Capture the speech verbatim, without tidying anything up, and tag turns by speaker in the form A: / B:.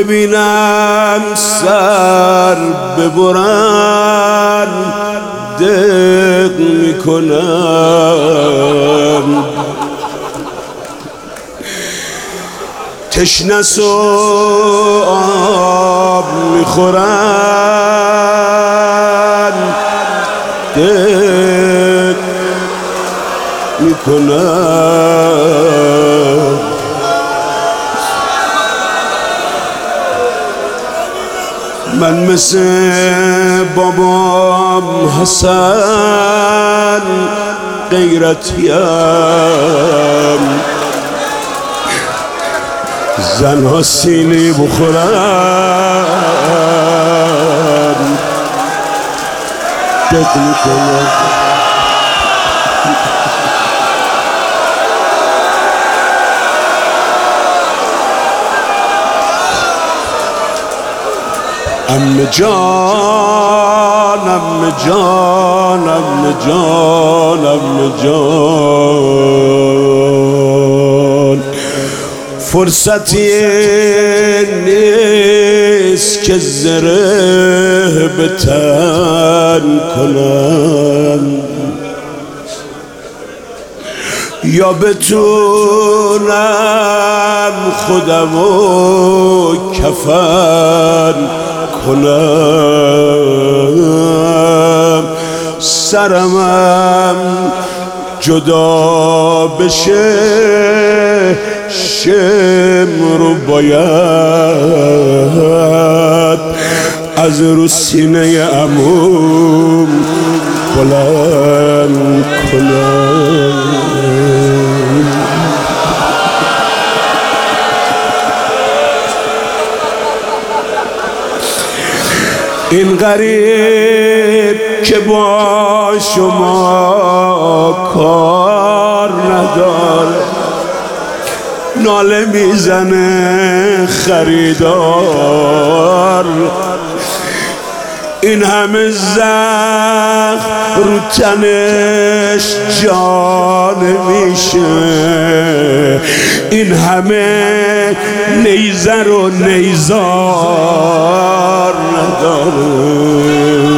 A: ببینم سر ببرن دق میکنم، تشنس و آب میخورن دق میکنن. من مثل بابام حسن غیرتیم، زنها سیلی بخورن دق میکنن. عمه جان عمه جان عمه جان عمه جان، فرصتی نیست که زره به تن کنم، یا بتونم خودمو کفن کنم، سرمم جدا بشه شمر باید از رو سینه عموم بلند کنم. این غریب که با شما کار نداره، ناله میزنه خریدار، این همه زخم رو تنش جان میشه، این همه نیزه رو نیزار نداره.